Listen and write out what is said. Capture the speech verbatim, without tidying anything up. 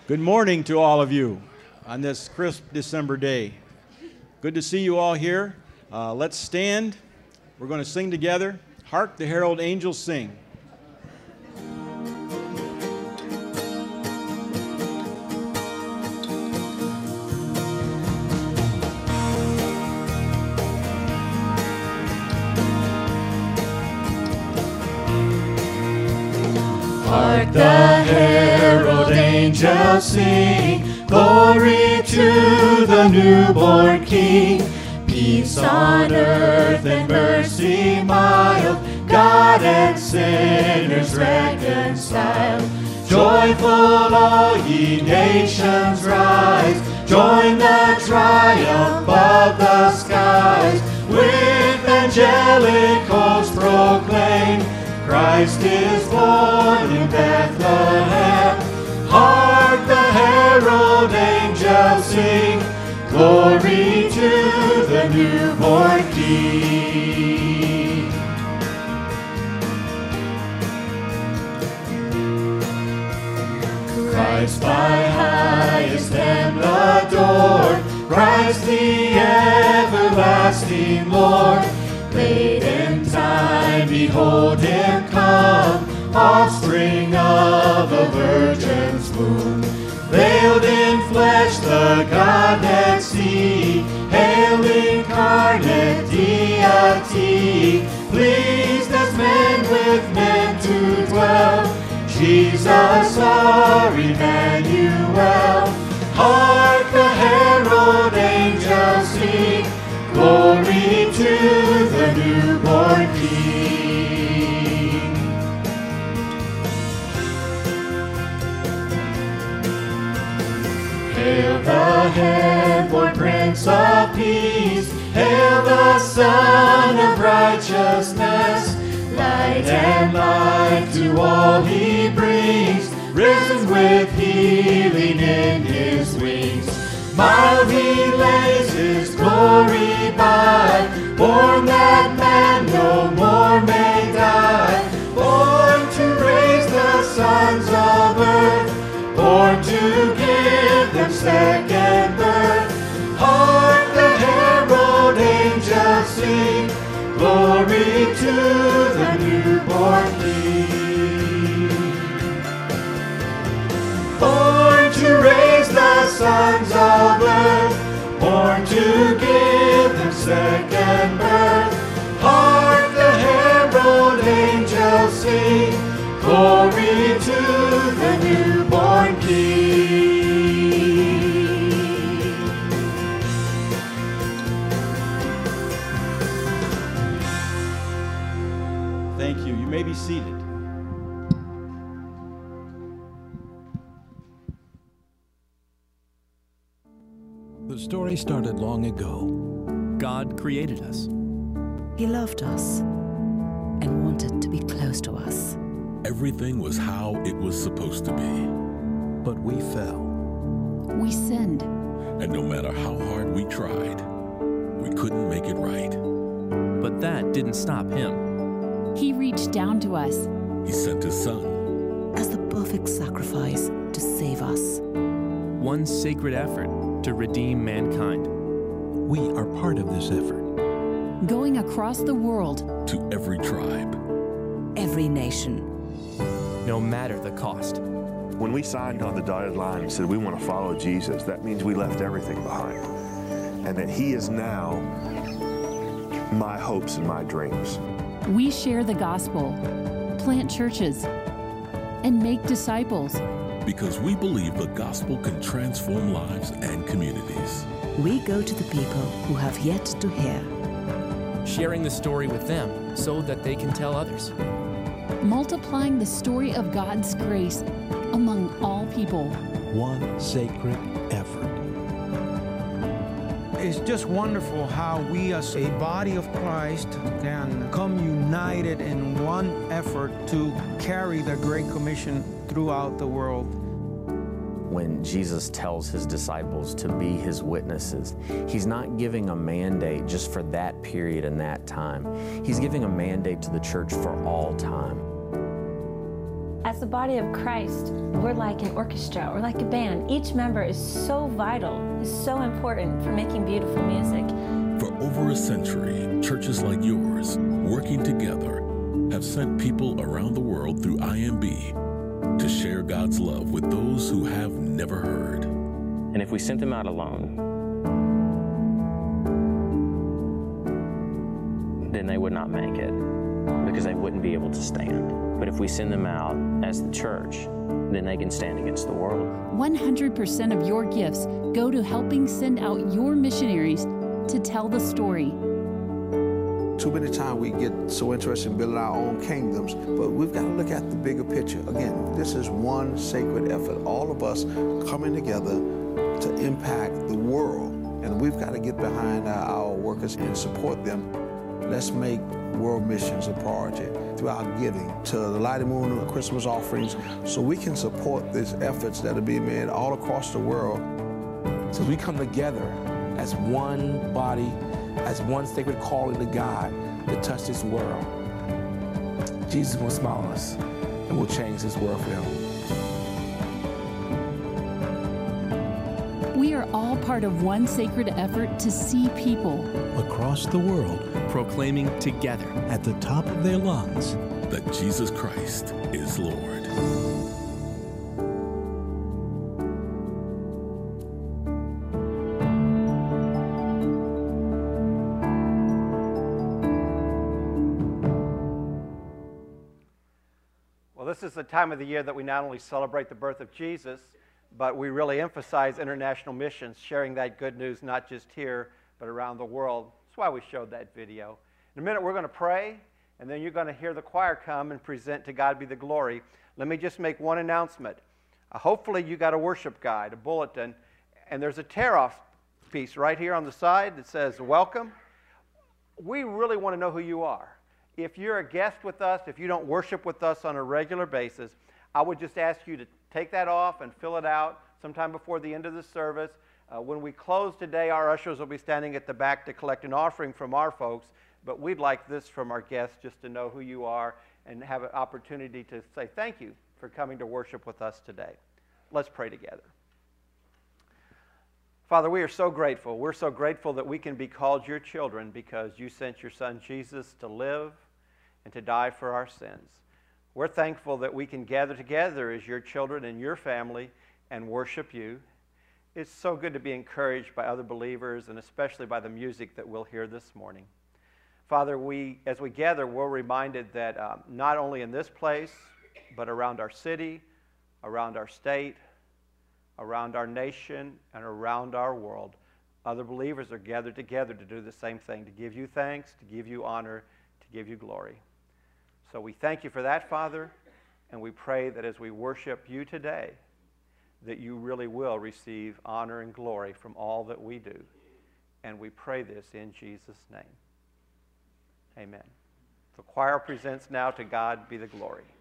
Good morning to all of you on this crisp December day. Good to see you all here. Uh, let's stand. We're going to sing together. Hark the herald angels sing. Hark the herald angels sing, glory to the newborn King. Peace on earth and mercy mild, God and sinners reconciled. Joyful all ye nations rise, join the triumph of the skies. With angelic hosts proclaim, Christ is born in Bethlehem. Hark the herald angels sing, glory to the newborn King. Christ by highest and adored, Christ the everlasting Lord. Late in time, behold him come, offspring of a virgin's womb. Veiled in flesh, the Godhead see, hail incarnate deity. Pleased as men with men to dwell, Jesus our Emmanuel. Hark the herald angels sing, glory to the newborn King. Hail the heaven-born Prince of Peace, hail the Son of Righteousness. Light and life to all he brings, risen with healing in his wings. Mild he lays his glory by, born that man no more may die. Born to raise the sons of earth, born to give them second birth. Hark the herald angels sing, glory to the newborn King. Born to raise the sons of earth, born to give them second birth. Hark the herald angels sing, glory to the newborn King. Thank you. You may be seated. The story started long ago. God created us. He loved us and wanted to be close to us. Everything was how it was supposed to be. But we fell. We sinned. And no matter how hard we tried, we couldn't make it right. But that didn't stop him. He reached down to us. He sent his son as the perfect sacrifice to save us. One sacred effort to redeem mankind. We are part of this effort. Going across the world. To every tribe. Every nation. No matter the cost. When we signed on the dotted line and said we want to follow Jesus, that means we left everything behind. And that he is now my hopes and my dreams. We share the gospel, plant churches, and make disciples. Because we believe the gospel can transform lives and communities. We go to the people who have yet to hear. Sharing the story with them so that they can tell others. Multiplying the story of God's grace among all people. One sacred effort. It's just wonderful how we as a body of Christ can come united in one effort to carry the Great Commission throughout the world. When Jesus tells his disciples to be his witnesses, he's not giving a mandate just for that period and that time. He's giving a mandate to the church for all time. As the body of Christ, we're like an orchestra, we're like a band. Each member is so vital, is so important for making beautiful music. For over a century, churches like yours, working together, have sent people around the world through I M B to share God's love with those who have never heard. And if we sent them out alone, then they would not make it because they wouldn't be able to stand. But if we send them out as the church, then they can stand against the world. one hundred percent of your gifts go to helping send out your missionaries to tell the story. Too many times we get so interested in building our own kingdoms, but we've got to look at the bigger picture. Again, this is one sacred effort, all of us coming together to impact the world. And we've got to get behind our, our workers and support them. Let's make world missions a priority through our giving to the Light and Moon Christmas offerings so we can support these efforts that are being made all across the world. So we come together as one body, as one sacred calling to God to touch this world. Jesus will smile on us and will change this world for him. We are all part of one sacred effort to see people across the world proclaiming together at the top of their lungs that Jesus Christ is Lord. Well, this is the time of the year that we not only celebrate the birth of Jesus, but we really emphasize international missions, sharing that good news not just here, but around the world. That's why we showed that video. In a minute, we're going to pray, and then you're going to hear the choir come and present To God Be the Glory. Let me just make one announcement. Uh, hopefully, you got a worship guide, a bulletin, and there's a tear-off piece right here on the side that says, welcome. We really want to know who you are. If you're a guest with us, if you don't worship with us on a regular basis, I would just ask you to take that off and fill it out sometime before the end of the service. Uh, when we close today, our ushers will be standing at the back to collect an offering from our folks, but we'd like this from our guests just to know who you are and have an opportunity to say thank you for coming to worship with us today. Let's pray together. Father, we are so grateful. We're so grateful that we can be called your children because you sent your son Jesus to live and to die for our sins. We're thankful that we can gather together as your children and your family and worship you. It's so good to be encouraged by other believers and especially by the music that we'll hear this morning. Father, we, as we gather, we're reminded that um, not only in this place, but around our city, around our state, around our nation, and around our world, other believers are gathered together to do the same thing, to give you thanks, to give you honor, to give you glory. So we thank you for that, Father, and we pray that as we worship you today, that you really will receive honor and glory from all that we do. And we pray this in Jesus' name. Amen. The choir presents now To God Be the Glory.